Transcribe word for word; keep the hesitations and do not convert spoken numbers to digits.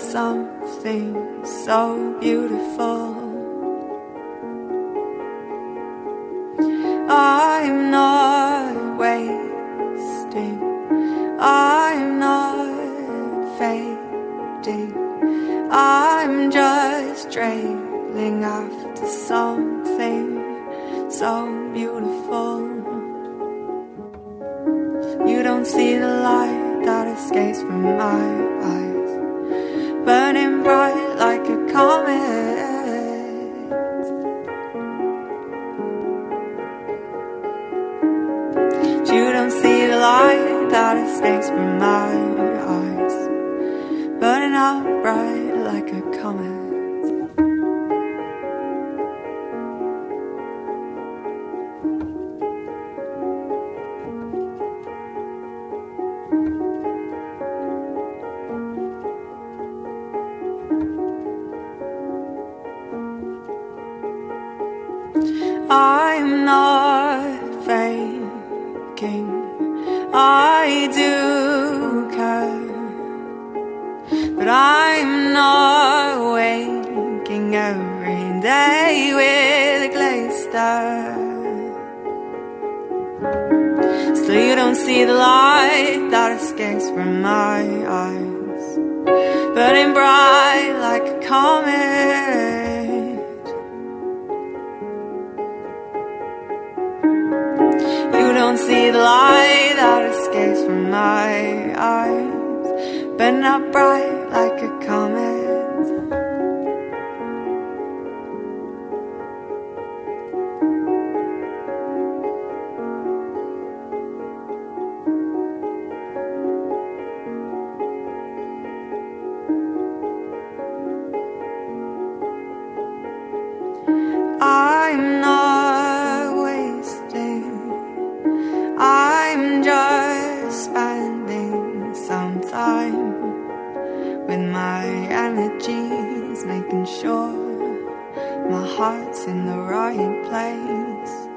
something so beautiful. I'm not wasting, I'm not fading, I'm just trailing after something so beautiful. You don't see the light that escapes from my eyes, burning bright like a comet. You don't see the light that escapes from my eyes, burning up bright like a comet. I'm not faking, I do care, but I'm not waking every day with a glazed stare. So you don't see the light that escapes from my eyes, burning bright like a comet. You don't see the light that escapes from my eyes, burning up bright like a comet. I'm not wasting, I'm just spending some time with my energies, making sure my heart's in the right place.